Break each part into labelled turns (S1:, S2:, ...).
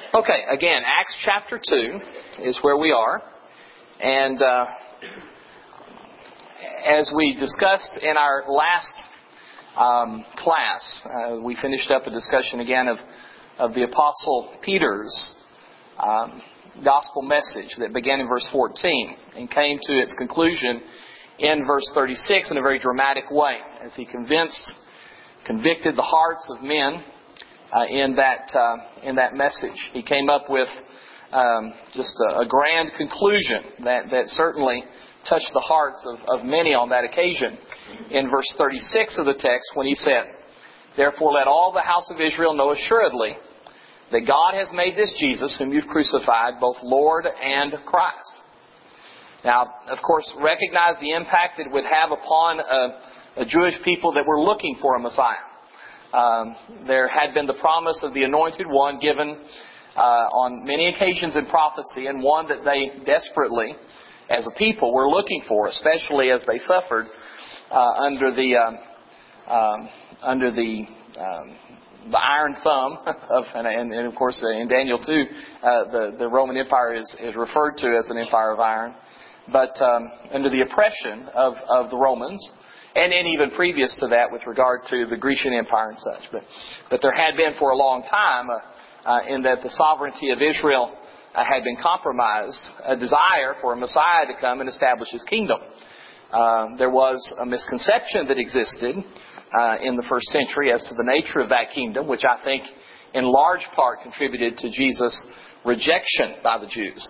S1: Okay, again, Acts chapter 2 is where we are. And as we discussed in our last class, we finished up a discussion again of the Apostle Peter's gospel message that began in verse 14 and came to its conclusion in verse 36 in a very dramatic way as he convicted the hearts of men in that message. He came up with just a grand conclusion that certainly touched the hearts of many on that occasion in verse 36 of the text when he said, "Therefore let all the house of Israel know assuredly that God has made this Jesus, whom you've crucified, both Lord and Christ." Now, of course, recognize the impact it would have upon a Jewish people that were looking for a Messiah. There had been the promise of the Anointed One given on many occasions in prophecy, and one that they desperately, as a people, were looking for, especially as they suffered under the iron thumb and of course in Daniel 2, the Roman Empire is referred to as an empire of iron, but under the oppression of the Romans. And even previous to that with regard to the Grecian Empire and such. But there had been for a long time, in that the sovereignty of Israel had been compromised, a desire for a Messiah to come and establish His kingdom. There was a misconception that existed in the first century as to the nature of that kingdom, which I think in large part contributed to Jesus' rejection by the Jews.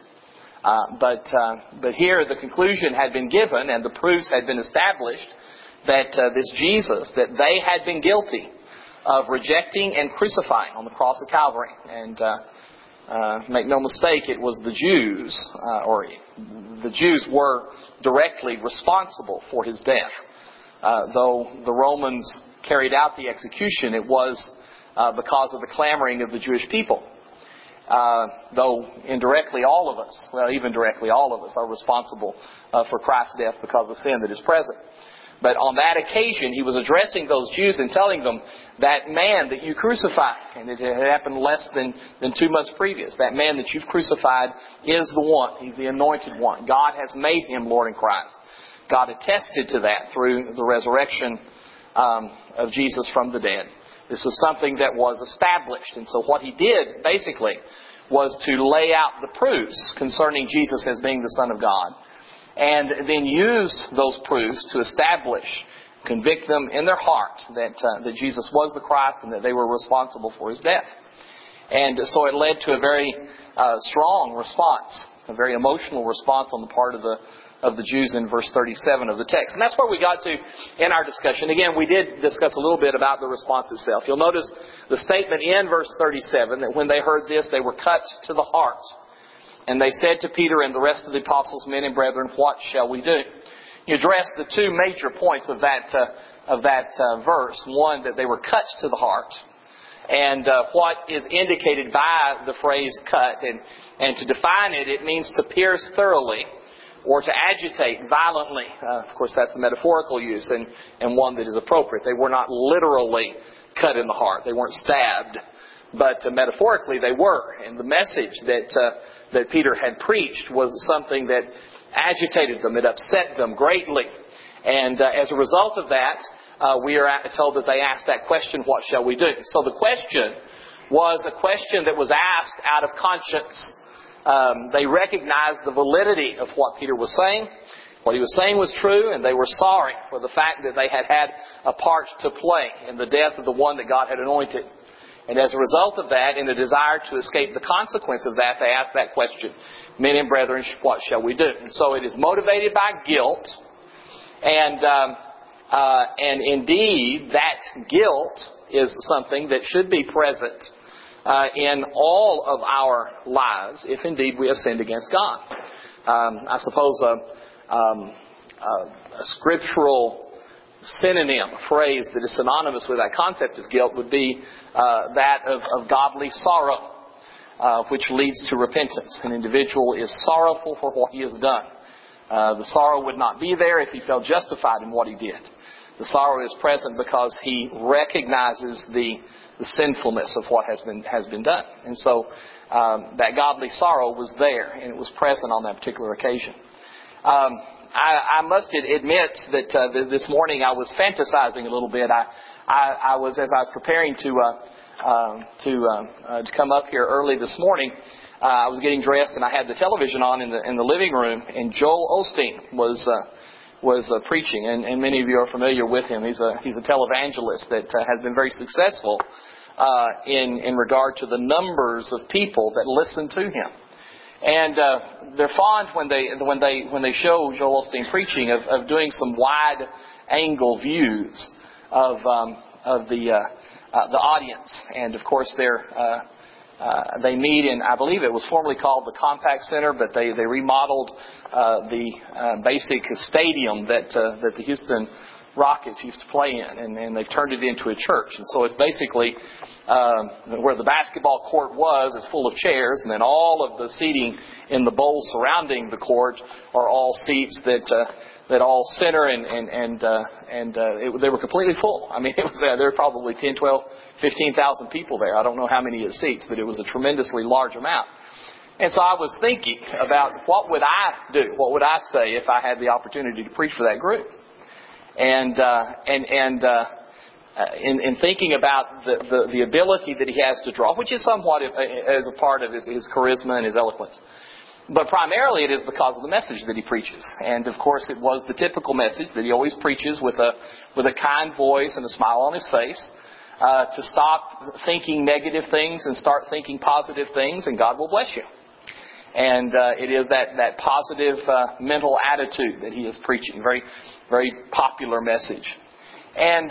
S1: But here the conclusion had been given and the proofs had been established that this Jesus, that they had been guilty of rejecting and crucifying on the cross of Calvary. And make no mistake, it was the Jews, or the Jews were directly responsible for His death. Though the Romans carried out the execution, it was because of the clamoring of the Jewish people. Though indirectly all of us, well, even directly all of us are responsible for Christ's death because of sin that is present. But on that occasion, He was addressing those Jews and telling them, that man that you crucified, and it had happened less than 2 months previous, that man that you've crucified is the one. He's the Anointed One. God has made Him Lord and Christ. God attested to that through the resurrection of Jesus from the dead. This was something that was established. And so what He did, basically, was to lay out the proofs concerning Jesus as being the Son of God. And then used those proofs to establish, convict them in their heart that Jesus was the Christ and that they were responsible for His death. And so it led to a very strong response, a very emotional response on the part of the Jews in verse 37 of the text. And that's where we got to in our discussion. Again, we did discuss a little bit about the response itself. You'll notice the statement in verse 37 that when they heard this, they were cut to the heart. And they said to Peter and the rest of the apostles, "Men and brethren, what shall we do?" You address the two major points of that verse. One, that they were cut to the heart. And what is indicated by the phrase cut. And to define it, it means to pierce thoroughly or to agitate violently. Of course, that's the metaphorical use and one that is appropriate. They were not literally cut in the heart. They weren't stabbed. But metaphorically, they were. And the message that Peter had preached was something that agitated them. It upset them greatly. And as a result of that, we are told that they asked that question, "What shall we do?" So the question was a question that was asked out of conscience. They recognized the validity of what Peter was saying. What he was saying was true, and they were sorry for the fact that they had had a part to play in the death of the one that God had anointed. And as a result of that, in a desire to escape the consequence of that, they asked that question, "Men and brethren, what shall we do?" And so it is motivated by guilt. And indeed, that guilt is something that should be present in all of our lives, if indeed we have sinned against God. I suppose a scriptural synonym, a phrase that is synonymous with that concept of guilt would be that of godly sorrow, which leads to repentance. An individual is sorrowful for what he has done. The sorrow would not be there if he felt justified in what he did. The sorrow is present because he recognizes the sinfulness of what has been done. And so that godly sorrow was there, and it was present on that particular occasion. I must admit that this morning I was fantasizing a little bit. I was, as I was preparing to come up here early this morning, I was getting dressed and I had the television on in the living room, and Joel Osteen was preaching, and many of you are familiar with him. He's a televangelist that has been very successful in regard to the numbers of people that listen to him. And they're fond when they show Joel Osteen preaching of doing some wide angle views of the audience. And of course they meet in, I believe it was formerly called the Compaq Center, but they remodeled the basic stadium that the Houston Rockets used to play in, and they've turned it into a church. And so it's basically where the basketball court was is full of chairs, and then all of the seating in the bowl surrounding the court are all seats that all center, and they were completely full. I mean, it was there were probably 10, 12, 15,000 people there. I don't know how many seats, but it was a tremendously large amount. And so I was thinking about what would I do? What would I say if I had the opportunity to preach for that group? And in thinking about the ability that he has to draw, which is somewhat as a part of his charisma and his eloquence. But primarily it is because of the message that he preaches. And of course it was the typical message that he always preaches with a kind voice and a smile on his face, to stop thinking negative things and start thinking positive things, and God will bless you. And it is that positive mental attitude that he is preaching. Very, very popular message. And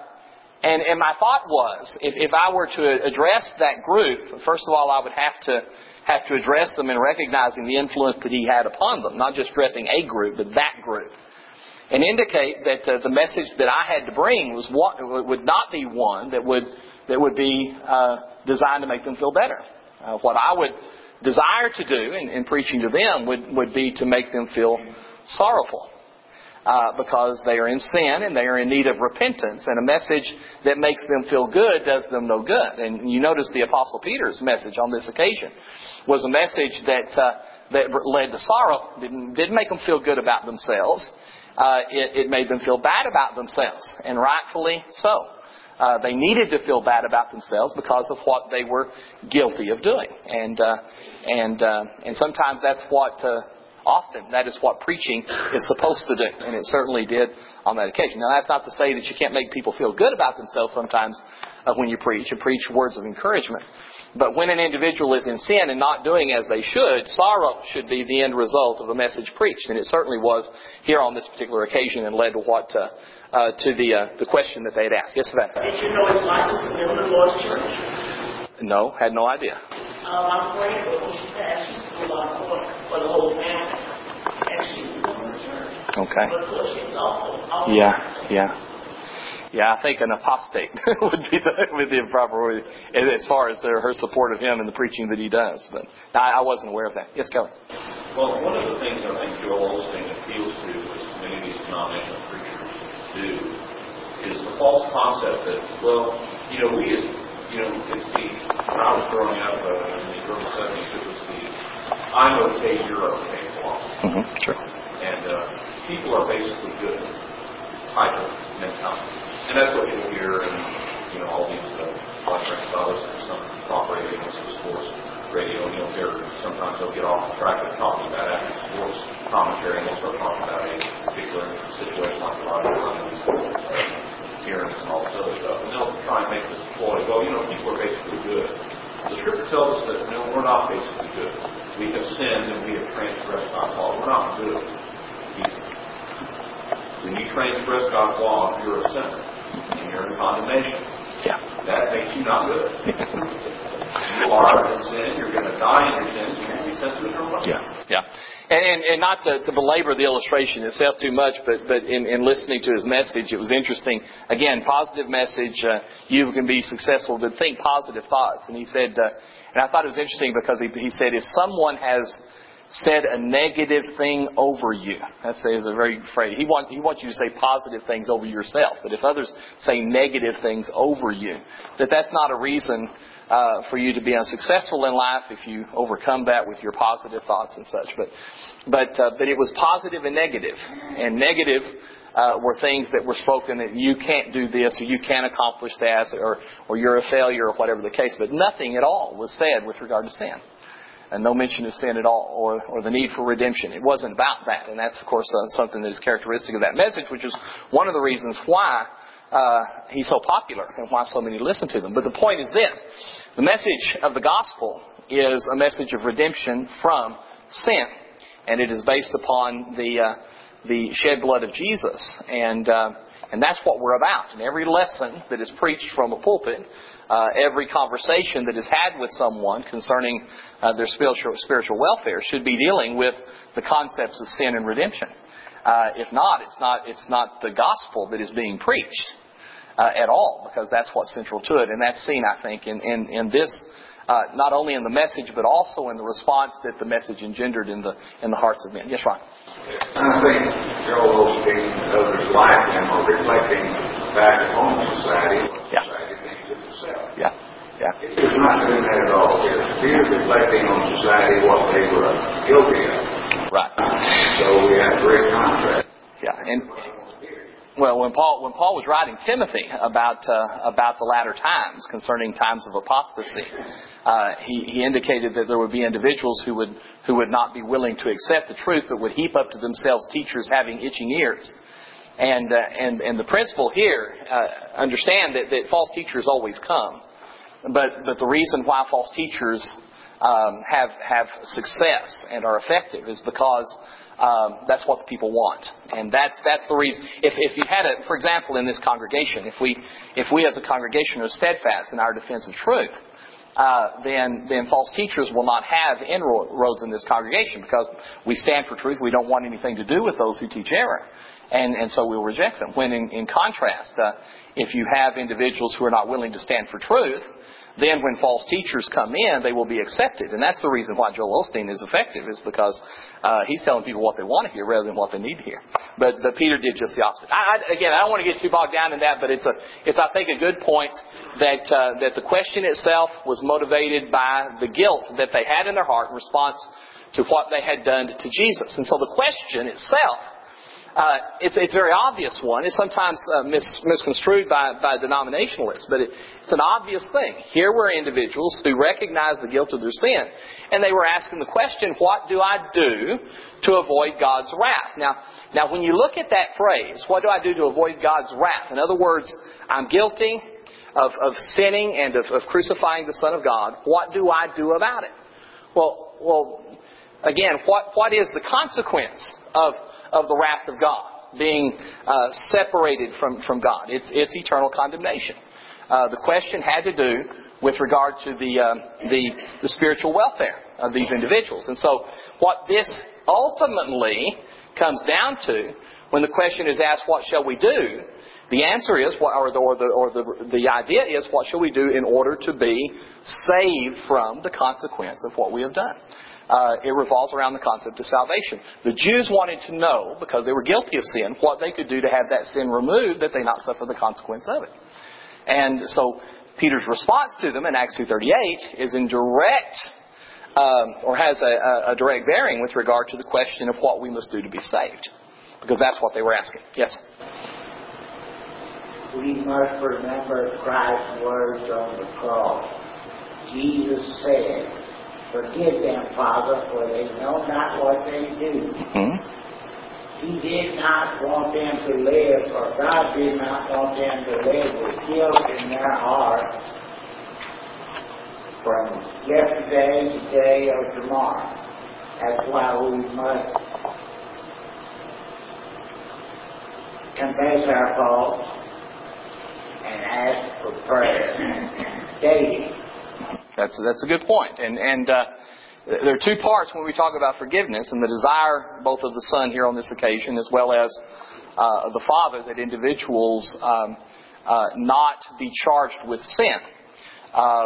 S1: my thought was, if I were to address that group, first of all, I would have to address them in recognizing the influence that he had upon them, not just addressing a group, but that group, and indicate that the message that I had to bring would not be one that would be designed to make them feel better. What I would desire to do in preaching to them would be to make them feel sorrowful. Because they are in sin and they are in need of repentance, and a message that makes them feel good does them no good. And you notice the Apostle Peter's message on this occasion was a message that led to sorrow. Didn't make them feel good about themselves. It made them feel bad about themselves, and rightfully so. They needed to feel bad about themselves because of what they were guilty of doing, and sometimes that's what. Often, that is what preaching is supposed to do, and it certainly did on that occasion. Now, that's not to say that you can't make people feel good about themselves sometimes when you preach. You preach words of encouragement. But when an individual is in sin and not doing as they should, sorrow should be the end result of the message preached. And it certainly was here on this particular occasion, and led to the question that they had asked. Yes, Savannah?
S2: Did you know his wife was the member of the Lord's Church?
S1: No, had no idea.
S2: I'm praying for when she passed. She stood on for the whole family, and she was in the church.
S1: Okay.
S2: But of course, she was awful.
S1: Yeah. I think an apostate would be the proper word as far as her support of him and the preaching that he does. But I wasn't aware of that. Yes, Kelly.
S3: Well, one of the things I think Joel Osteen appeals to, as many of these denominational preachers do, is the false concept that, it's when I was growing up in the early 70s, it was the I'm okay, you're okay philosophy.
S1: Mm-hmm, sure.
S3: And people are basically good type of mentality. And that's what you'll hear in, all these Western scholars and some talk radio and some sports radio, and you'll hear sometimes they'll get off the track of talking about after sports commentary, and they'll start talking about a particular situation like the Roger appearance and all this other stuff. And they'll try and make this ploy, people are basically good. The Scripture tells us that, no, we're not basically good. We have sinned and we have transgressed God's law. We're not good people. When you transgress God's law, you're a sinner. And you're in condemnation.
S1: Yeah.
S3: That makes you not good. You are in sin. You're going to die in your sins. You're going to be sent to eternal life.
S1: Yeah. And not to belabor the illustration itself too much, but in listening to his message, it was interesting. Again, positive message. You can be successful, but think positive thoughts. And he said, and I thought it was interesting because he said, if someone has said a negative thing over you. That is a very phrase. He wants you to say positive things over yourself. But if others say negative things over you, that's not a reason for you to be unsuccessful in life if you overcome that with your positive thoughts and such. But it was positive and negative. And negative were things that were spoken that you can't do this or you can't accomplish that or you're a failure or whatever the case. But nothing at all was said with regard to sin. And no mention of sin at all, or the need for redemption. It wasn't about that. And that's, of course, something that is characteristic of that message, which is one of the reasons why he's so popular and why so many listen to them. But the point is this. The message of the gospel is a message of redemption from sin. And it is based upon the shed blood of Jesus. And that's what we're about. And every lesson that is preached from a pulpit, every conversation that is had with someone concerning their spiritual welfare should be dealing with the concepts of sin and redemption. If not, it's not the gospel that is being preached at all, because that's what's central to it. And that's seen, I think, in this, not only in the message, but also in the response that the message engendered in the hearts of men. Yes, Ron?
S4: I think Joel Osteen and others like him are reflecting back on society, what society thinks of itself.
S1: Yeah.
S4: He's not doing that at all here. He's reflecting on society what they were guilty of.
S1: Right.
S4: So we have a great contrast.
S1: Yeah. And well, when Paul was writing Timothy about the latter times, concerning times of apostasy, he indicated that there would be individuals who would not be willing to accept the truth, but would heap up to themselves teachers having itching ears. And the principle here, understand that false teachers always come, but the reason why false teachers have success and are effective is because that's what the people want. And that's the reason. If you had for example, in this congregation, if we as a congregation are steadfast in our defense of truth, then false teachers will not have inroads in this congregation, because we stand for truth. We don't want anything to do with those who teach error. And so we'll reject them. When in contrast, if you have individuals who are not willing to stand for truth, then when false teachers come in, they will be accepted. And that's the reason why Joel Osteen is effective, is because he's telling people what they want to hear rather than what they need to hear. But Peter did just the opposite. I don't want to get too bogged down in that, but it's I think a good point that the question itself was motivated by the guilt that they had in their heart in response to what they had done to Jesus. And so the question itself, it's a very obvious one. It's sometimes misconstrued by denominationalists, but it's an obvious thing. Here were individuals who recognized the guilt of their sin, and they were asking the question, what do I do to avoid God's wrath? Now, when you look at that phrase, what do I do to avoid God's wrath? In other words, I'm guilty of sinning and of crucifying the Son of God. What do I do about it? Well, again, what is the consequence of the wrath of God, being separated from God? It's eternal condemnation. The question had to do with regard to the spiritual welfare of these individuals. And so what this ultimately comes down to, when the question is asked, what shall we do? The answer is, the idea is, what shall we do in order to be saved from the consequence of what we have done? It revolves around the concept of salvation. The Jews wanted to know, because they were guilty of sin, what they could do to have that sin removed, that they not suffer the consequence of it. And so Peter's response to them in Acts 2:38 is in direct, or has a direct bearing with regard to the question of what we must do to be saved. Because that's what they were asking. Yes?
S5: We must remember Christ's words on the cross. Jesus said, "Forgive them, Father, for they know not what they do."
S1: Mm-hmm.
S5: He did not want them to live, or God did not want them to live with guilt in their heart from yesterday, today, or tomorrow. That's why we must confess our faults and ask for prayer daily.
S1: That's a good point. And there are two parts when we talk about forgiveness, and the desire both of the Son here on this occasion as well as the Father that individuals not be charged with sin.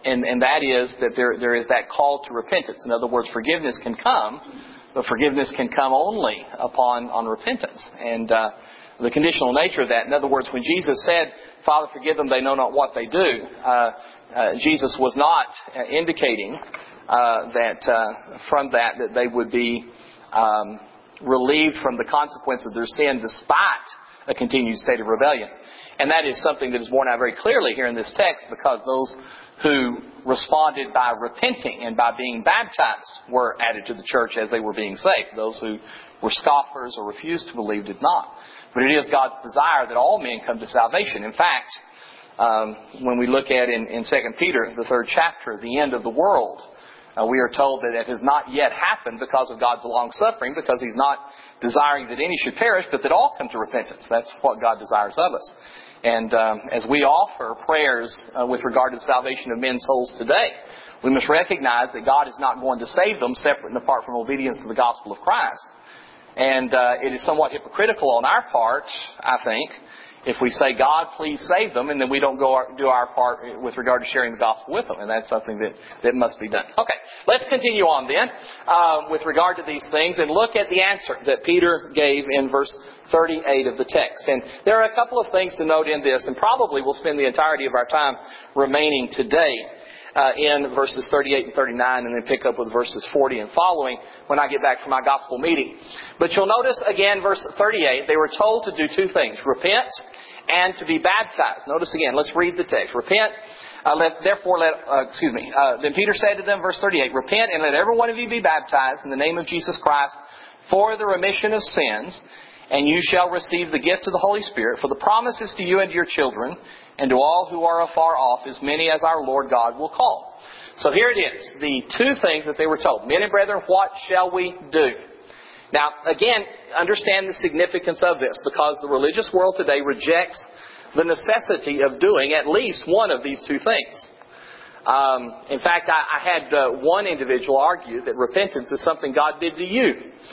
S1: and that is that there is that call to repentance. In other words, forgiveness can come, but forgiveness can come only on repentance. And the conditional nature of that, in other words, when Jesus said, Father, forgive them, they know not what they do, Jesus was not indicating that from that they would be relieved from the consequence of their sin despite a continued state of rebellion. And that is something that is borne out very clearly here in this text, because those who responded by repenting and by being baptized were added to the church as they were being saved. Those who were scoffers or refused to believe did not. But it is God's desire that all men come to salvation. In fact, when we look at in 2 Peter, the 3rd chapter, the end of the world, we are told that it has not yet happened because of God's long-suffering, because He's not desiring that any should perish, but that all come to repentance. That's what God desires of us. And as we offer prayers with regard to the salvation of men's souls today, we must recognize that God is not going to save them separate and apart from obedience to the gospel of Christ. And it is somewhat hypocritical on our part, I think, if we say, God, please save them, and then we don't do our part with regard to sharing the gospel with them. And that's something that must be done. Okay, let's continue on then with regard to these things and look at the answer that Peter gave in verse 38 of the text. And there are a couple of things to note in this, and probably we'll spend the entirety of our time remaining today in verses 38 and 39, and then pick up with verses 40 and following when I get back from my gospel meeting. But you'll notice again, verse 38, they were told to do two things: repent and to be baptized. Notice again, let's read the text. Repent, then Peter said to them, verse 38, repent and let every one of you be baptized in the name of Jesus Christ for the remission of sins, and you shall receive the gift of the Holy Spirit, for the promise is to you and to your children, and to all who are afar off, as many as our Lord God will call. So here it is, the two things that they were told. Men and brethren, what shall we do? Now, again, understand the significance of this, because the religious world today rejects the necessity of doing at least one of these two things. In fact, I had one individual argue that repentance is something God did to you.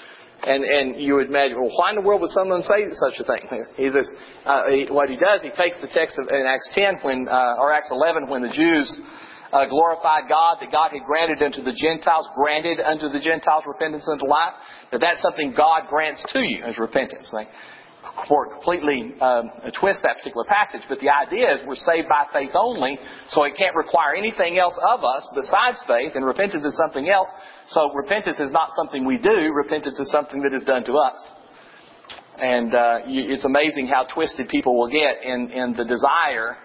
S1: And you would imagine, well, why in the world would someone say such a thing? He says, what he does, he takes the text in Acts 10 or Acts 11 when the Jews glorified God, that God had granted unto the Gentiles repentance unto life, that's something God grants to you as repentance. They completely twist that particular passage, but the idea is we're saved by faith only, so it can't require anything else of us besides faith, and repentance is something else. So repentance is not something we do, repentance is something that is done to us. And it's amazing how twisted people will get in the desire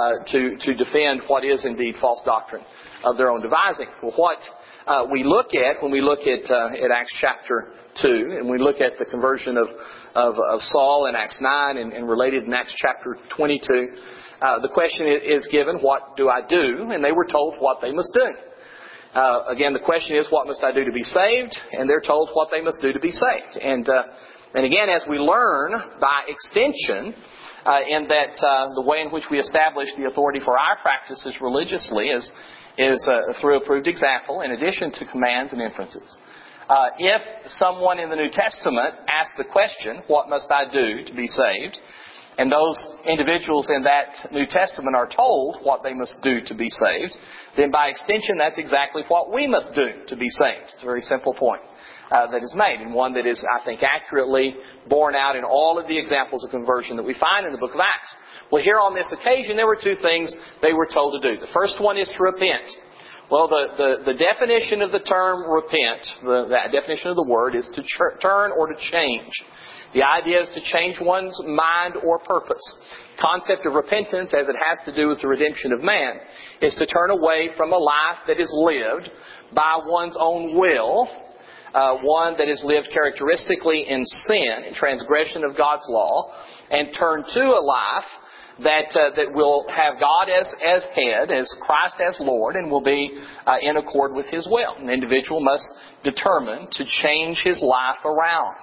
S1: to defend what is indeed false doctrine of their own devising. Well, what we look at when we look at Acts chapter 2, and we look at the conversion of Saul in Acts 9 and related in Acts chapter 22, the question is given, what do I do? And they were told what they must do. Again, the question is, what must I do to be saved? And they're told what they must do to be saved. And again, as we learn by extension, in that the way in which we establish the authority for our practices religiously is through approved example, in addition to commands and inferences. If someone in the New Testament asks the question, what must I do to be saved? And those individuals in that New Testament are told what they must do to be saved, then by extension that's exactly what we must do to be saved. It's a very simple point that is made, and one that is, I think, accurately borne out in all of the examples of conversion that we find in the book of Acts. Well, here on this occasion there were two things they were told to do. The first one is to repent. Well, the definition of the term repent, the definition of the word, is to turn or to change. The idea is to change one's mind or purpose. The concept of repentance, as it has to do with the redemption of man, is to turn away from a life that is lived by one's own will, one that is lived characteristically in sin, in transgression of God's law, and turn to a life that will have God as head, as Christ as Lord, and will be in accord with His will. An individual must determine to change his life around.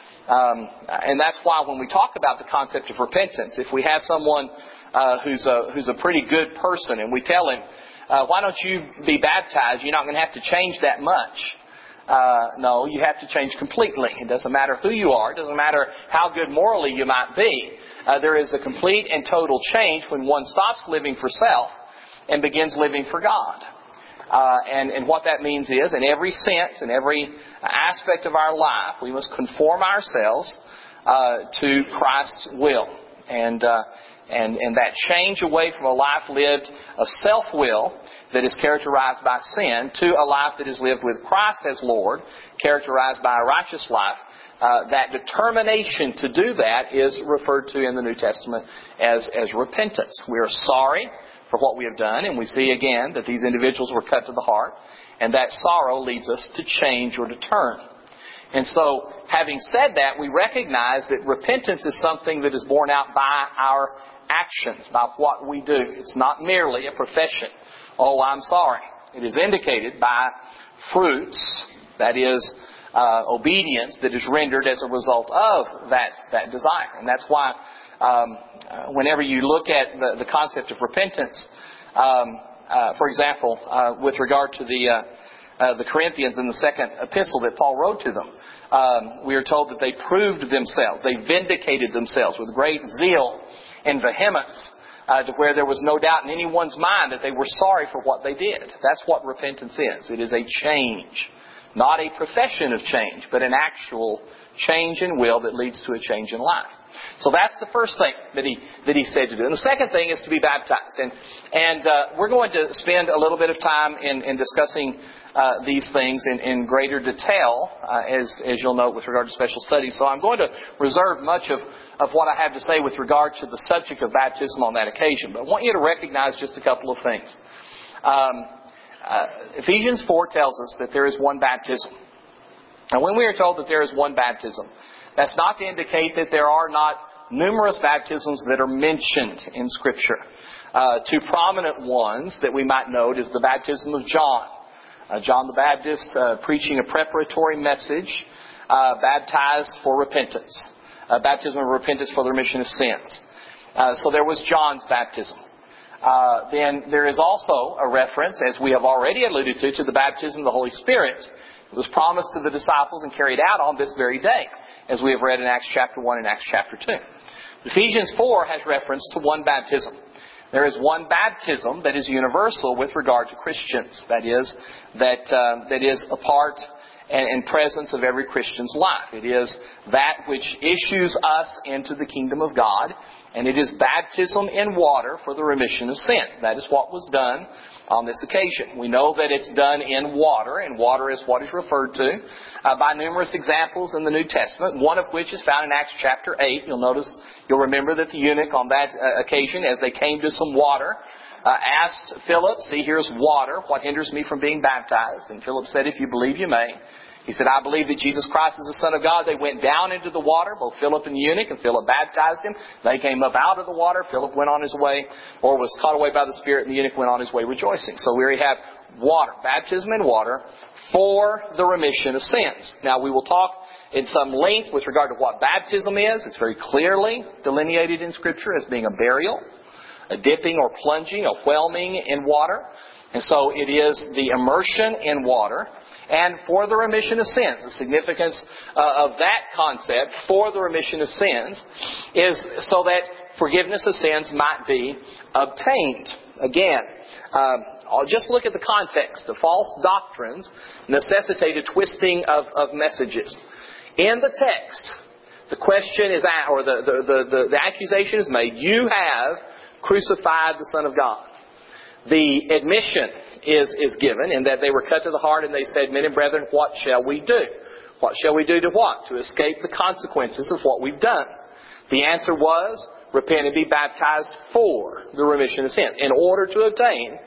S1: And that's why when we talk about the concept of repentance, if we have someone who's a pretty good person and we tell him, why don't you be baptized? You're not going to have to change that much. No, you have to change completely. It doesn't matter who you are. It doesn't matter how good morally you might be. There is a complete and total change when one stops living for self and begins living for God. And what that means is, in every sense, in every aspect of our life, we must conform ourselves to Christ's will. And that change away from a life lived of self-will that is characterized by sin to a life that is lived with Christ as Lord, characterized by a righteous life, that determination to do that is referred to in the New Testament as repentance. We are sorry for what we have done, and we see again that these individuals were cut to the heart, and that sorrow leads us to change or to turn. And so, having said that, we recognize that repentance is something that is borne out by our actions, by what we do. It's not merely a profession. Oh, I'm sorry. It is indicated by fruits, that is, obedience that is rendered as a result of that desire. And that's why whenever you look at the concept of repentance, for example, with regard to the Corinthians in the second epistle that Paul wrote to them, we are told that they proved themselves, they vindicated themselves with great zeal and vehemence, to where there was no doubt in anyone's mind that they were sorry for what they did. That's what repentance is. It is a change. Not a profession of change, but an actual change in will that leads to a change in life. So that's the first thing that he said to do. And the second thing is to be baptized. And we're going to spend a little bit of time in discussing these things in greater detail, as you'll note with regard to special studies. So I'm going to reserve much of what I have to say with regard to the subject of baptism on that occasion. But I want you to recognize just a couple of things. Ephesians 4 tells us that there is one baptism. And when we are told that there is one baptism, that's not to indicate that there are not numerous baptisms that are mentioned in Scripture. Two prominent ones that we might note is the baptism of John. John the Baptist preaching a preparatory message, baptized for repentance. Baptism of repentance for the remission of sins. So there was John's baptism. Then there is also a reference, as we have already alluded to the baptism of the Holy Spirit. It was promised to the disciples and carried out on this very day, as we have read in Acts chapter 1 and Acts chapter 2. Ephesians 4 has reference to one baptism. There is one baptism that is universal with regard to Christians. That is a part and presence of every Christian's life. It is that which issues us into the kingdom of God, and it is baptism in water for the remission of sins. That is what was done on this occasion. We know that it's done in water, and water is what is referred to by numerous examples in the New Testament, one of which is found in Acts chapter 8. You'll remember that the eunuch on that occasion, as they came to some water, asked Philip, "See, here's water. What hinders me from being baptized?" And Philip said, "If you believe, you may." He said, "I believe that Jesus Christ is the Son of God." They went down into the water, both Philip and the eunuch, and Philip baptized him. They came up out of the water. Philip went on his way, or was caught away by the Spirit, and the eunuch went on his way rejoicing. So we have water, baptism in water for the remission of sins. Now we will talk in some length with regard to what baptism is. It's very clearly delineated in Scripture as being a burial, a dipping or plunging, a whelming in water. And so it is the immersion in water. And for the remission of sins. The significance of that concept, for the remission of sins, is so that forgiveness of sins might be obtained. Again, just look at the context. The false doctrines necessitate a twisting of messages. In the text, the question is, or the accusation is made, "You have crucified the Son of God." The admission is given in that they were cut to the heart, and they said, "Men and brethren, what shall we do?" What shall we do to what? To escape the consequences of what we've done. The answer was, repent and be baptized for the remission of sins, in order to obtain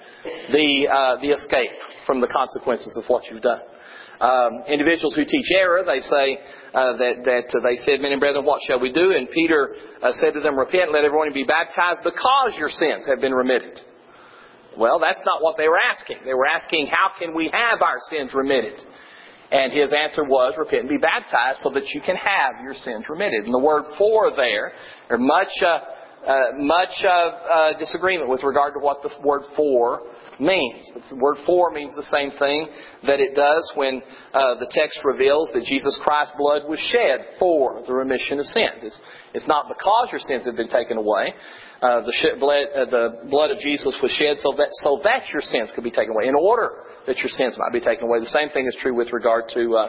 S1: the escape from the consequences of what you've done. Individuals who teach error, they say that they said, "Men and brethren, what shall we do?" And Peter said to them, "Repent and let everyone be baptized, because your sins have been remitted." Well, that's not what they were asking. They were asking, how can we have our sins remitted? And his answer was, repent and be baptized so that you can have your sins remitted. And the word "for" there are much much disagreement with regard to what the word "for" means. The word "for" means the same thing that it does when the text reveals that Jesus Christ's blood was shed for the remission of sins. It's not because your sins have been taken away. The blood of Jesus was shed so that your sins could be taken away, in order that your sins might be taken away. The same thing is true with regard to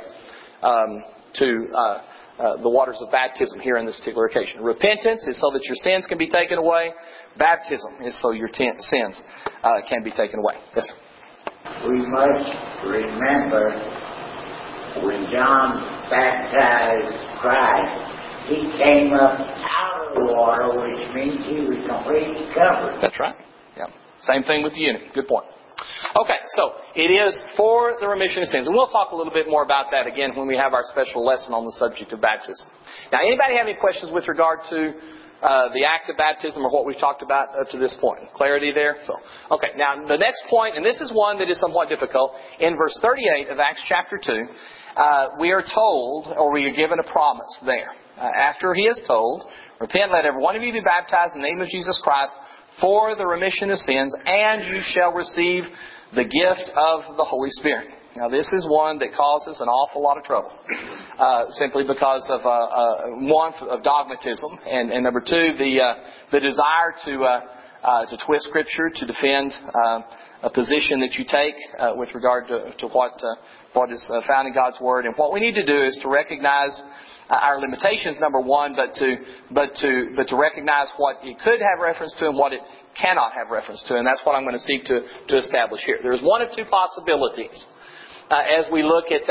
S1: the waters of baptism here in this particular occasion. Repentance is so that your sins can be taken away. Baptism is so your sins can be taken away. Yes, sir.
S5: We must remember when John baptized Christ, he came up out of the water, which means he was completely covered.
S1: That's right. Yeah. Same thing with the eunuch. Good point. Okay, so it is for the remission of sins. And we'll talk a little bit more about that again when we have our special lesson on the subject of baptism. Now, anybody have any questions with regard to the act of baptism or what we've talked about up to this point? Clarity there? Okay, now the next point, and this is one that is somewhat difficult, in verse 38 of Acts chapter 2, we are told, or we are given a promise there. After he is told, repent, let every one of you be baptized in the name of Jesus Christ for the remission of sins, and you shall receive the gift of the Holy Spirit. Now, this is one that causes an awful lot of trouble, simply because of one, of dogmatism, and number two, the desire to twist Scripture to defend a position that you take with regard to what is found in God's Word. And what we need to do is to recognize our limitations, number one, but to recognize what it could have reference to and what it cannot have reference to, and that's what I'm going to seek to establish here. There's one of two possibilities as we look at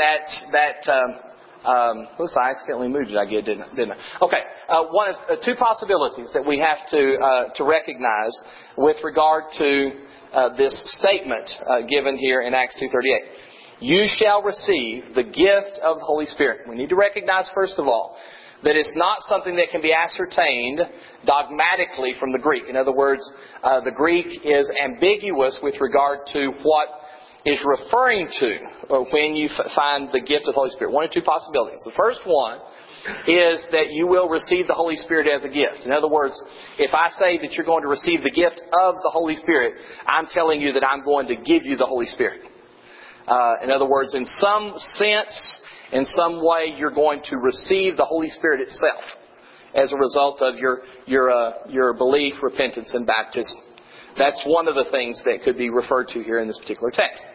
S1: oops, I accidentally moved it. I didn't I? Okay, one of two possibilities that we have to recognize with regard to this statement given here in Acts 2:38. You shall receive the gift of the Holy Spirit. We need to recognize, first of all, that it's not something that can be ascertained dogmatically from the Greek. In other words, the Greek is ambiguous with regard to what is referring to when you find the gift of the Holy Spirit. One of two possibilities. The first one is that you will receive the Holy Spirit as a gift. In other words, if I say that you're going to receive the gift of the Holy Spirit, I'm telling you that I'm going to give you the Holy Spirit. In other words, in some sense, in some way, you're going to receive the Holy Spirit itself as a result of your belief, repentance, and baptism. That's one of the things that could be referred to here in this particular text.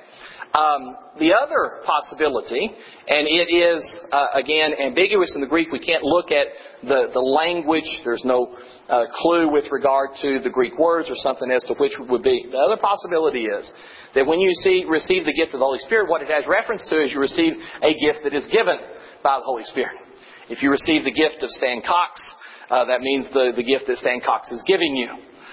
S1: The other possibility, and it is, again, ambiguous in the Greek. We can't look at the language. There's no clue with regard to the Greek words or something as to which it would be. The other possibility is that when you receive the gift of the Holy Spirit, what it has reference to is you receive a gift that is given by the Holy Spirit. If you receive the gift of Stan Cox, that means the gift that Stan Cox is giving you.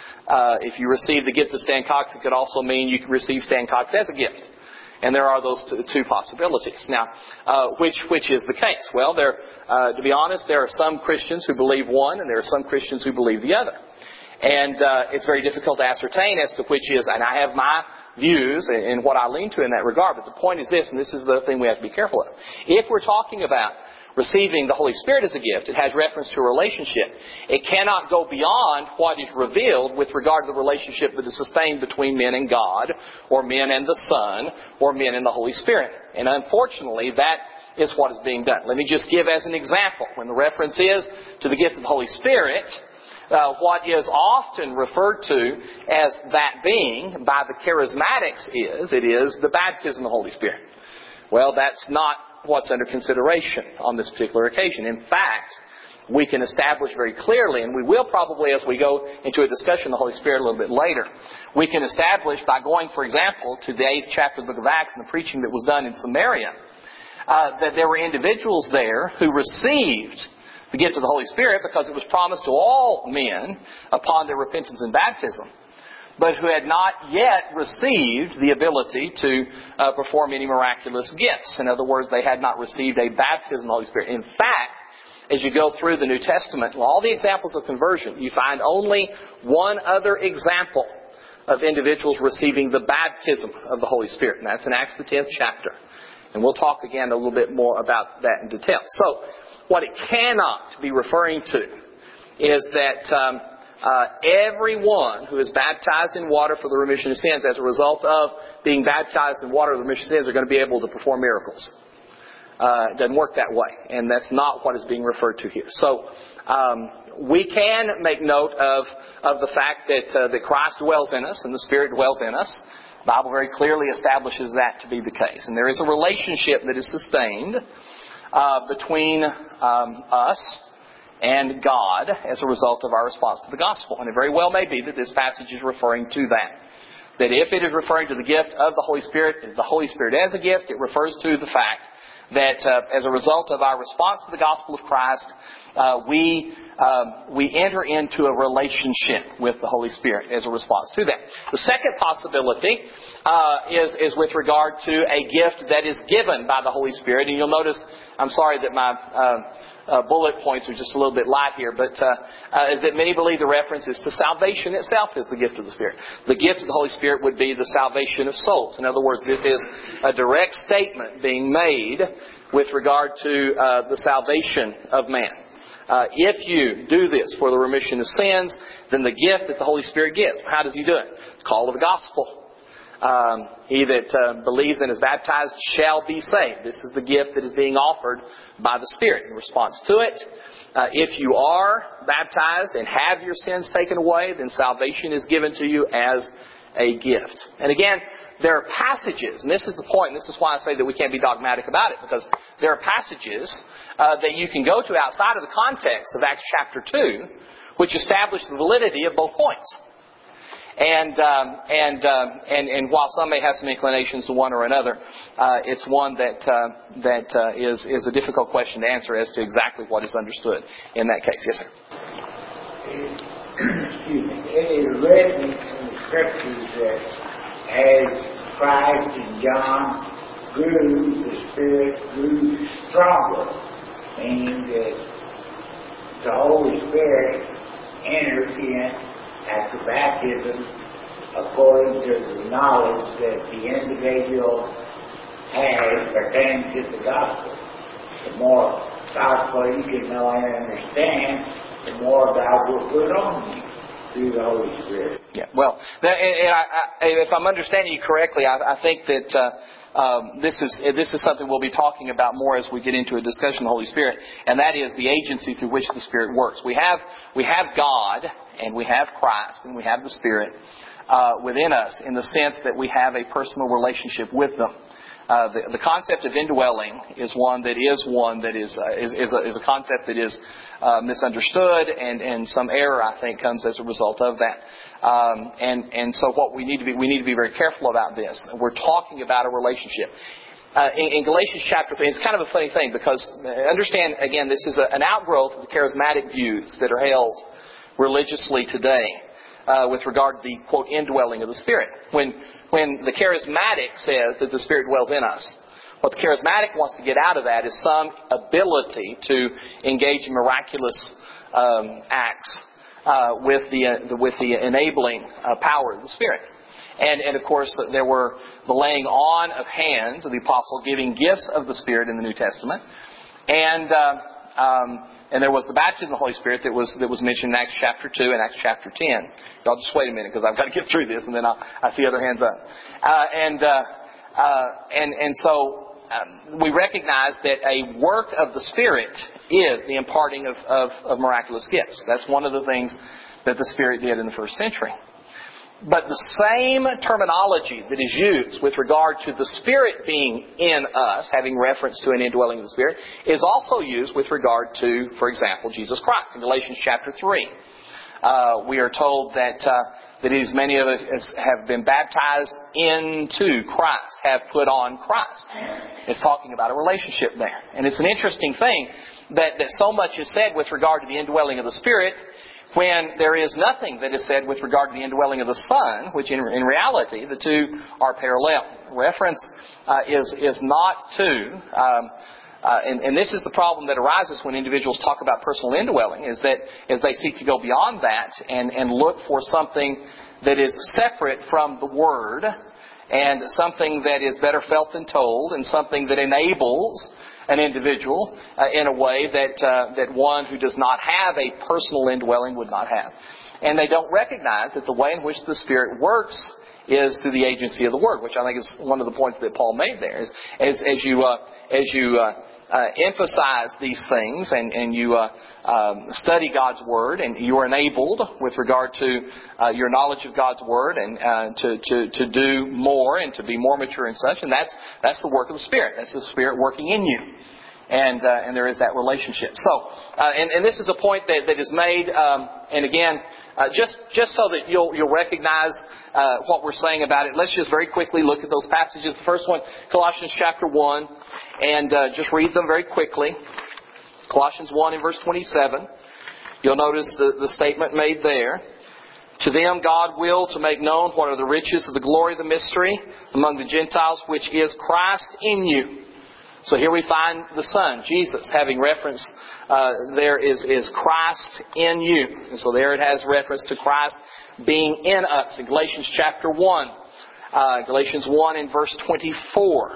S1: If you receive the gift of Stan Cox, it could also mean you can receive Stan Cox as a gift. And there are those two possibilities. Now, which is the case? Well, to be honest, there are some Christians who believe one, and there are some Christians who believe the other. And it's very difficult to ascertain as to which is, and I have my views and what I lean to in that regard. But the point is this, and this is the thing we have to be careful of. If we're talking about receiving the Holy Spirit as a gift, it has reference to a relationship. It cannot go beyond what is revealed with regard to the relationship that is sustained between men and God, or men and the Son, or men and the Holy Spirit. And unfortunately, that is what is being done. Let me just give as an example. When the reference is to the gift of the Holy Spirit, what is often referred to as that being by the charismatics is the baptism of the Holy Spirit. Well, that's not what's under consideration on this particular occasion. In fact, we can establish very clearly, and we will probably as we go into a discussion of the Holy Spirit a little bit later, we can establish by going, for example, to the 8th chapter of the book of Acts and the preaching that was done in Samaria, that there were individuals there who received the gift of the Holy Spirit because it was promised to all men upon their repentance and baptism, but who had not yet received the ability to perform any miraculous gifts. In other words, they had not received a baptism of the Holy Spirit. In fact, as you go through the New Testament, all the examples of conversion, you find only one other example of individuals receiving the baptism of the Holy Spirit, and that's in Acts the 10th chapter. And we'll talk again a little bit more about that in detail. So, what it cannot be referring to is that everyone who is baptized in water for the remission of sins, as a result of being baptized in water for the remission of sins, are going to be able to perform miracles. It doesn't work that way, and that's not what is being referred to here. So we can make note of the fact that Christ dwells in us and the Spirit dwells in us. The Bible very clearly establishes that to be the case. And there is a relationship that is sustained between us and God as a result of our response to the gospel. And it very well may be that this passage is referring to that. That if it is referring to the gift of the Holy Spirit, the Holy Spirit as a gift, it refers to the fact that as a result of our response to the gospel of Christ, we enter into a relationship with the Holy Spirit as a response to that. The second possibility is with regard to a gift that is given by the Holy Spirit. And you'll notice, I'm sorry that my bullet points are just a little bit light here, but that many believe the reference is to salvation itself as the gift of the Spirit. The gift of the Holy Spirit would be the salvation of souls. In other words, this is a direct statement being made with regard to the salvation of man. If you do this for the remission of sins, then the gift that the Holy Spirit gives. How does He do it? Call of the gospel. He that believes and is baptized shall be saved. This is the gift that is being offered by the Spirit. In response to it, if you are baptized and have your sins taken away, then salvation is given to you as a gift. And again, there are passages, and this is the point, and this is why I say that we can't be dogmatic about it, because there are passages that you can go to outside of the context of Acts chapter 2, which establish the validity of both points. And while some may have some inclinations to one or another, it's one that is a difficult question to answer as to exactly what is understood in that case. Yes, sir.
S5: It is written in the Scriptures that as Christ and John grew, the Spirit grew stronger, meaning that the Holy Spirit entered in after baptism according to the knowledge that the individual has pertaining to the gospel. The more gospel you can know and understand, the more God will put on you through the Holy Spirit.
S1: Yeah, well, if I'm understanding you correctly, I think that this is something we'll be talking about more as we get into a discussion of the Holy Spirit, and that is the agency through which the Spirit works. We have God, and we have Christ, and we have the Spirit within us in the sense that we have a personal relationship with them. The concept of indwelling is a concept that is misunderstood, and some error, I think, comes as a result of that. And so what we need to be very careful about this. We're talking about a relationship. In Galatians chapter 3, it's kind of a funny thing because understand again, this is an outgrowth of the charismatic views that are held religiously today with regard to the quote indwelling of the Spirit. When the charismatic says that the Spirit dwells in us, what the charismatic wants to get out of that is some ability to engage in miraculous acts with the enabling power of the Spirit. And of course, there were the laying on of hands of the apostle giving gifts of the Spirit in the New Testament, and there was the baptism of the Holy Spirit that was mentioned in Acts chapter 2 and Acts chapter 10. Y'all just wait a minute because I've got to get through this, and then I see other hands up. So we recognize that a work of the Spirit is the imparting of miraculous gifts. That's one of the things that the Spirit did in the first century. But the same terminology that is used with regard to the Spirit being in us, having reference to an indwelling of the Spirit, is also used with regard to, for example, Jesus Christ. In Galatians chapter 3, we are told that as many of us have been baptized into Christ, have put on Christ. It's talking about a relationship there. And it's an interesting thing that so much is said with regard to the indwelling of the Spirit, when there is nothing that is said with regard to the indwelling of the Son, which in reality the two are parallel. Reference is not to, and this is the problem that arises when individuals talk about personal indwelling, is that as they seek to go beyond that and look for something that is separate from the Word, and something that is better felt than told, and something that enables an individual in a way that one who does not have a personal indwelling would not have. and they don't recognize that the way in which the Spirit works is through the agency of the Word, which I think is one of the points that Paul made there. Is as you emphasize these things and you study God's Word, and you are enabled with regard to your knowledge of God's Word and to do more and to be more mature and such, and that's the work of the Spirit. That's the Spirit working in you. And there is that relationship. So, and this is a point that is made, and again, just so that you'll recognize what we're saying about it, let's just very quickly look at those passages. The first one, Colossians chapter 1, and just read them very quickly. Colossians 1 and verse 27. You'll notice the statement made there. To them God willed to make known what are the riches of the glory of the mystery among the Gentiles, which is Christ in you. So here we find the Son, Jesus, having reference. There is Christ in you. And so there it has reference to Christ being in us. In Galatians chapter 1. Galatians 1 and verse 24.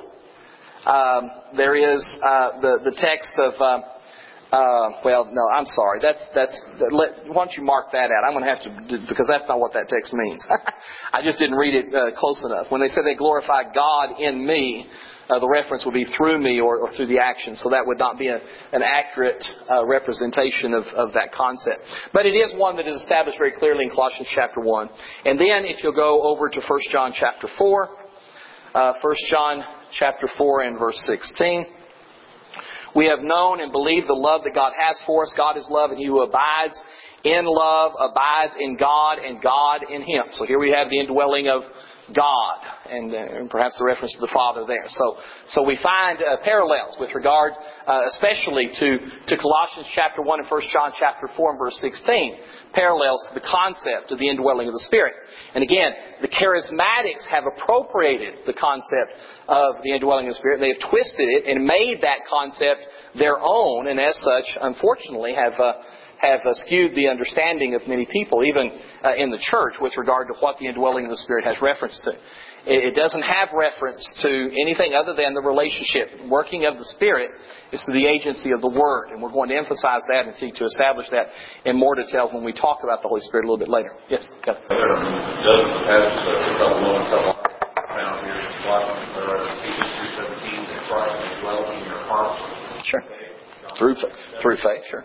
S1: There is the text of... well, no, I'm sorry. Why don't you mark that out? I'm going to have to, because that's not what that text means. I just didn't read it close enough. When they said they glorify God in me, the reference would be through me or through the action. So that would not be an accurate representation of that concept. But it is one that is established very clearly in Colossians chapter 1. And then if you'll go over to 1 John chapter 4, 1 John chapter 4 and verse 16. We have known and believed the love that God has for us. God is love, and he who abides in love abides in God and God in him. So here we have the indwelling of God, and perhaps the reference to the Father there. So we find parallels with regard, especially to Colossians chapter 1 and 1 John chapter 4 and verse 16, parallels to the concept of the indwelling of the Spirit. And again, the charismatics have appropriated the concept of the indwelling of the Spirit. They have twisted it and made that concept their own, and as such, unfortunately, have skewed the understanding of many people, even in the church, with regard to what the indwelling of the Spirit has reference to. It doesn't have reference to anything other than the relationship. Working of the Spirit is through the agency of the Word, and we're going to emphasize that and seek to establish that in more detail when we talk about the Holy Spirit a little bit later. Yes, go ahead.
S3: There does have a couple found here in Colossians 3:17 that Christ is dwelling in your hearts.
S1: Sure. Through faith, sure.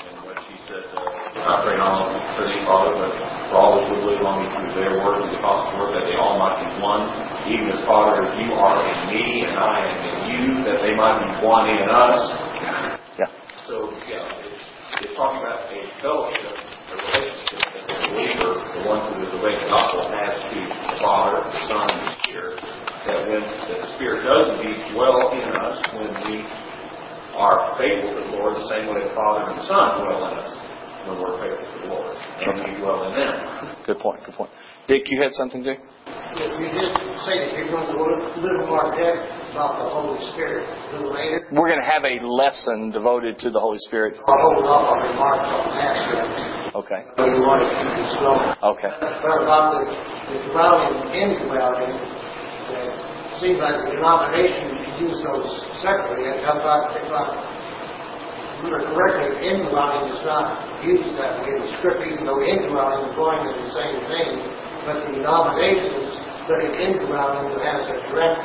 S3: I pray not only for thee, Father, but for all those who believe on me through their word and the gospel word, that they all might be one, even as, Father, as you are in me and I am in you, that they might be one in us.
S1: Yeah.
S3: So, it's talking about a fellowship, a relationship that the believer, the one who is obeying the gospel, has to the Father, the Son, and the Spirit, that when the Spirit does indeed dwell in us, when we are faithful to the Lord, the same way the Father and the Son dwell in us when we're faithful to the Lord, and we dwell in them.
S1: Good point. Dick, you had something to do?
S6: Yes, you did say that you're going to go a little more depth about the Holy Spirit a little later.
S1: We're going to have a lesson devoted to the Holy Spirit.
S6: I'll hold off on remarks on that.
S1: Okay.
S6: You want to keep this going.
S1: Okay.
S6: But about the dwelling and indwelling, it seems like the denomination use those separately. And if correctly, indwelling is not used that way in the Scripture, even though indwelling and going to the same thing. But the denominations that are indwelling has a direct,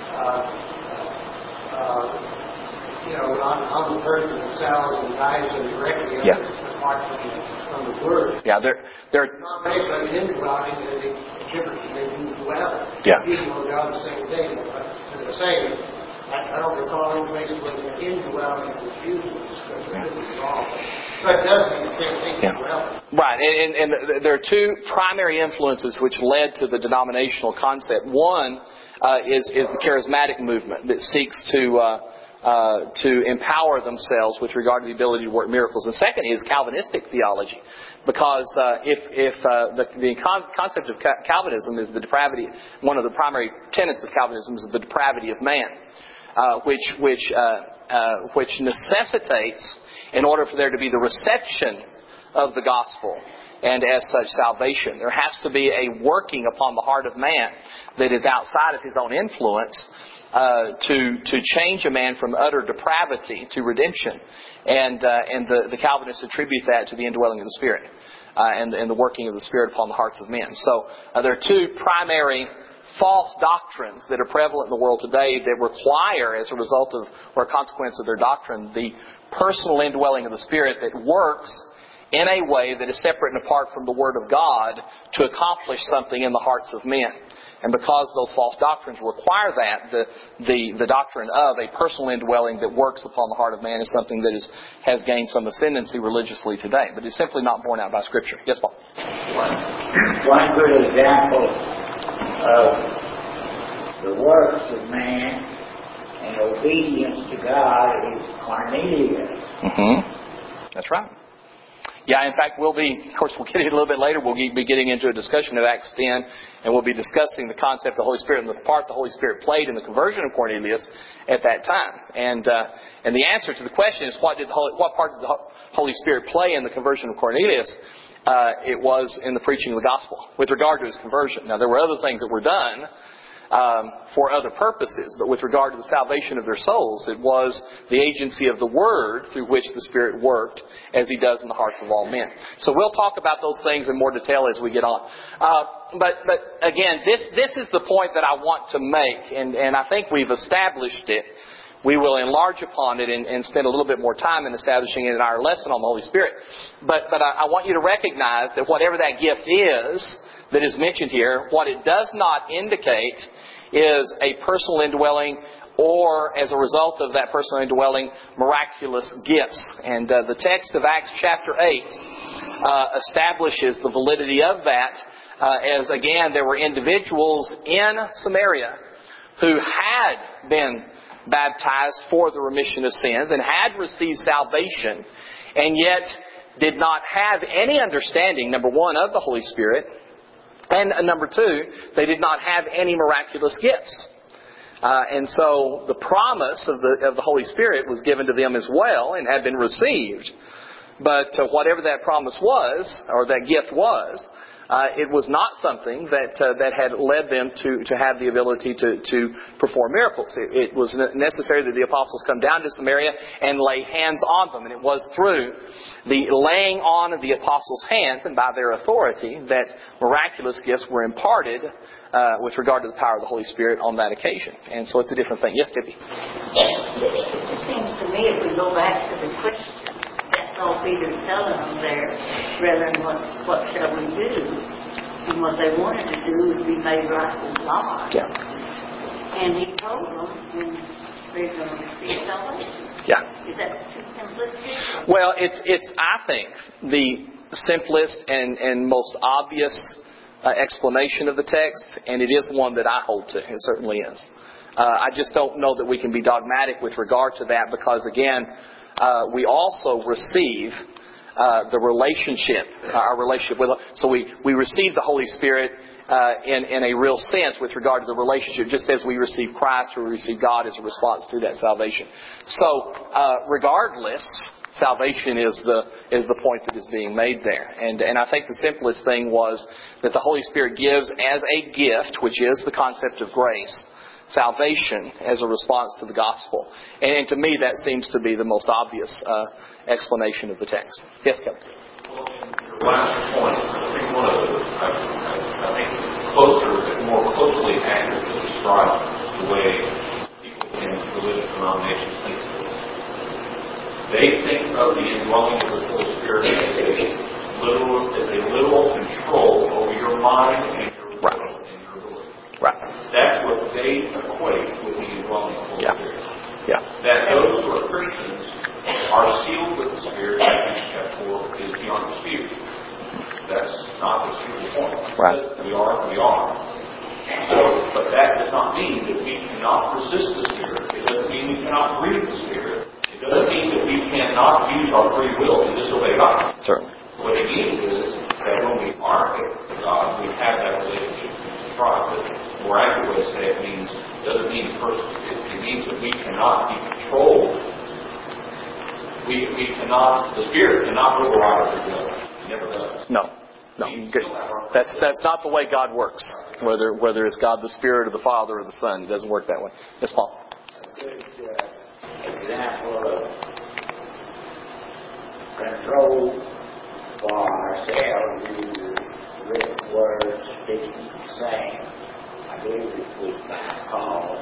S6: on the person themselves and guides them directly apart from the Word.
S1: Yeah, they're
S6: denominations indwelling is a difference. They do dwell.
S1: Yeah.
S6: Even though they're on the same thing, but they're the same. I don't recall any place where the indwelling was used in the Scripture. It was wrong. But it does mean the same thing as well.
S1: Right, and there are two primary influences which led to the denominational concept. One is the charismatic movement that seeks to empower themselves with regard to the ability to work miracles. And second is Calvinistic theology, because if the concept of Calvinism is the depravity, one of the primary tenets of Calvinism is the depravity of man. Which necessitates, in order for there to be the reception of the gospel and as such salvation, there has to be a working upon the heart of man that is outside of his own influence to change a man from utter depravity to redemption. And the Calvinists attribute that to the indwelling of the Spirit. and the working of the Spirit upon the hearts of men. So there are two primary false doctrines that are prevalent in the world today that require, as a result of or a consequence of their doctrine, the personal indwelling of the Spirit that works in a way that is separate and apart from the Word of God to accomplish something in the hearts of men. And because those false doctrines require that, the doctrine of a personal indwelling that works upon the heart of man is something that has gained some ascendancy religiously today. But it's simply not borne out by Scripture. Yes, Paul?
S5: One good example of the works of man and obedience to God is Cornelius.
S1: That's right. Yeah, in fact, we'll get it a little bit later. We'll be getting into a discussion of Acts 10, and we'll be discussing the concept of the Holy Spirit and the part the Holy Spirit played in the conversion of Cornelius at that time. And the answer to the question is, what part did the Holy Spirit play in the conversion of Cornelius? It was in the preaching of the gospel with regard to his conversion. Now, there were other things that were done for other purposes, but with regard to the salvation of their souls, it was the agency of the Word through which the Spirit worked, as He does in the hearts of all men. So we'll talk about those things in more detail as we get on. But again, this is the point that I want to make, and I think we've established it. We will enlarge upon it and spend a little bit more time in establishing it in our lesson on the Holy Spirit. But I want you to recognize that whatever that gift is that is mentioned here, what it does not indicate is a personal indwelling or, as a result of that personal indwelling, miraculous gifts. And the text of Acts chapter 8 establishes the validity of that, as again, there were individuals in Samaria who had been baptized for the remission of sins and had received salvation, and yet did not have any understanding, number one, of the Holy Spirit, and number two, they did not have any miraculous gifts. And so the promise of the Holy Spirit was given to them as well and had been received. But whatever that promise was, or that gift was, it was not something that had led them to have the ability to perform miracles. It was necessary that the apostles come down to Samaria and lay hands on them. And it was through the laying on of the apostles' hands and by their authority that miraculous gifts were imparted with regard to the power of the Holy Spirit on that occasion. And so it's a different thing. Yes, Tippy?
S2: It seems to me, if we go back to the question, that's all Peter's telling them there, rather than what shall we do? And what they wanted to do was be made right with God.
S1: Yeah.
S2: And he told them when they're going to receive salvation.
S1: Yeah.
S2: Is that too simplistic?
S1: Well, it's I think the simplest and most obvious explanation of the text, and it is one that I hold to. It certainly is. I just don't know that we can be dogmatic with regard to that, because again, we also receive the relationship, our relationship with. So we receive the Holy Spirit in a real sense with regard to the relationship, just as we receive Christ or we receive God as a response to that salvation. So regardless, salvation is the point that is being made there. And I think the simplest thing was that the Holy Spirit gives as a gift, which is the concept of grace, salvation as a response to the gospel. And to me, that seems to be the most obvious explanation of the text. Yes, Kevin?
S3: Well, your last point, I think one of the, I think more closely accurate to describe the way people in religious denominations think of it. They think of the indwelling of the Holy Spirit as a literal control over your mind and your will and your ability.
S1: Right.
S3: That's what they equate with the indwelling of the Holy Spirit.
S1: Yeah.
S3: That those who are Christians are sealed with the Spirit, as chapter 4 is beyond dispute. That's not the true point.
S1: Right.
S3: We are. So, but that does not mean that we cannot resist the Spirit. It doesn't mean we cannot grieve the Spirit. It doesn't mean that we cannot use our free will to disobey God.
S1: Certainly.
S3: What it means is that when we are with God, we have that relationship with God. But more accurate way to say it doesn't mean it means that we cannot be controlled. The Spirit cannot override our free will. It never does.
S1: No. Good. That's not the way God works. Whether it's God the Spirit or the Father or the Son, it doesn't work that way. Yes, Paul.
S5: A good example of control for ourselves use the written words, speaking the same. I believe it was by Paul.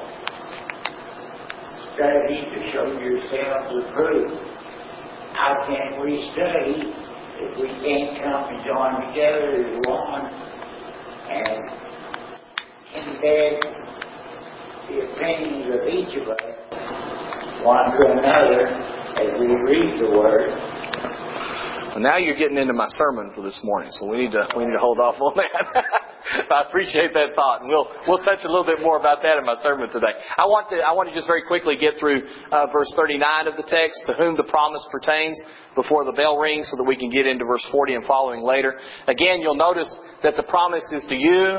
S5: Study to show yourselves approved. How can we study if we can't come and join together as one and embed the opinions of each of us one to another as we read the Word?
S1: Well, now you're getting into my sermon for this morning, so we need to hold off on that. I appreciate that thought, and we'll touch a little bit more about that in my sermon today. I want to just very quickly get through verse 39 of the text, to whom the promise pertains, before the bell rings, so that we can get into verse 40 and following later. Again, you'll notice that the promise is to you.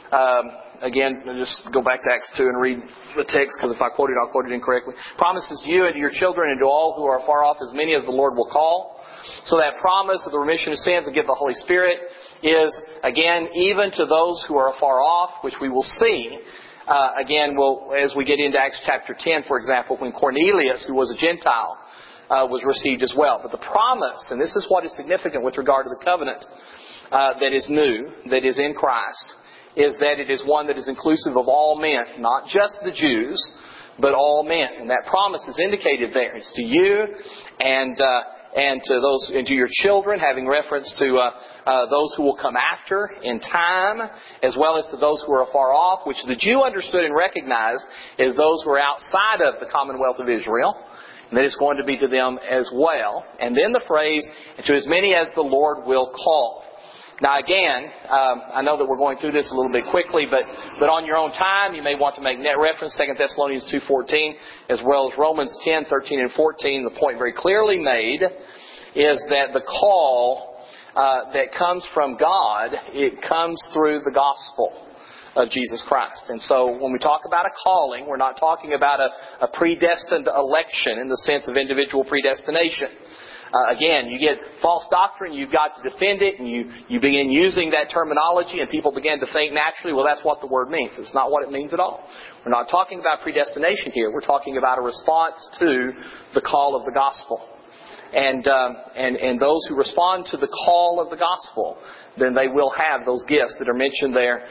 S1: Again, just go back to Acts 2 and read the text, because if I quote it, I'll quote it incorrectly. Promises to you and to your children and to all who are far off, as many as the Lord will call. So that promise of the remission of sins and give the Holy Spirit is, again, even to those who are afar off, which we will see. Again, as we get into Acts chapter 10, for example, when Cornelius, who was a Gentile, was received as well. But the promise, and this is what is significant with regard to the covenant that is new, that is in Christ, is that it is one that is inclusive of all men, not just the Jews, but all men. And that promise is indicated there. It's to you and to those, and to your children, having reference to those who will come after in time, as well as to those who are afar off, which the Jew understood and recognized as those who are outside of the commonwealth of Israel. And that it's going to be to them as well. And then the phrase, and to as many as the Lord will call. Now again, I know that we're going through this a little bit quickly, but on your own time, you may want to make net reference, 2 Thessalonians 2:14, as well as Romans 10:13 and 14. The point very clearly made is that the call that comes from God, it comes through the gospel of Jesus Christ. And so when we talk about a calling, we're not talking about a predestined election in the sense of individual predestination. Again, you get false doctrine, you've got to defend it, and you begin using that terminology, and people begin to think naturally, well, that's what the word means. It's not what it means at all. We're not talking about predestination here. We're talking about a response to the call of the gospel. And those who respond to the call of the gospel, then they will have those gifts that are mentioned there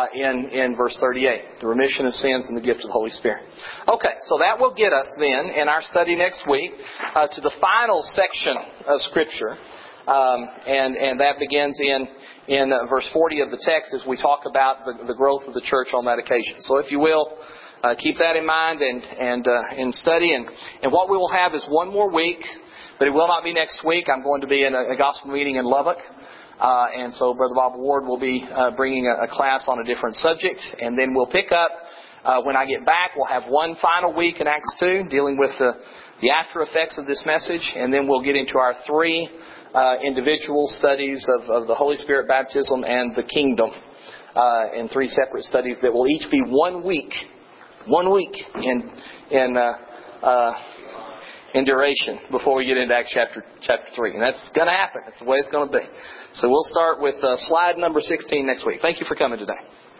S1: in verse 38. The remission of sins and the gift of the Holy Spirit. Okay, so that will get us then in our study next week to the final section of Scripture. And that begins in verse 40 of the text as we talk about the growth of the church on that occasion. So if you will, keep that in mind and study. And what we will have is one more week, but it will not be next week. I'm going to be in a gospel meeting in Lubbock. And so Brother Bob Ward will be bringing a class on a different subject. And then we'll pick up, when I get back, we'll have one final week in Acts 2 dealing with the after effects of this message. And then we'll get into our three individual studies of the Holy Spirit baptism and the kingdom in three separate studies that will each be 1 week. 1 week in duration before we get into Acts chapter 3. And that's going to happen. That's the way it's going to be. So we'll start with slide number 16 next week. Thank you for coming today.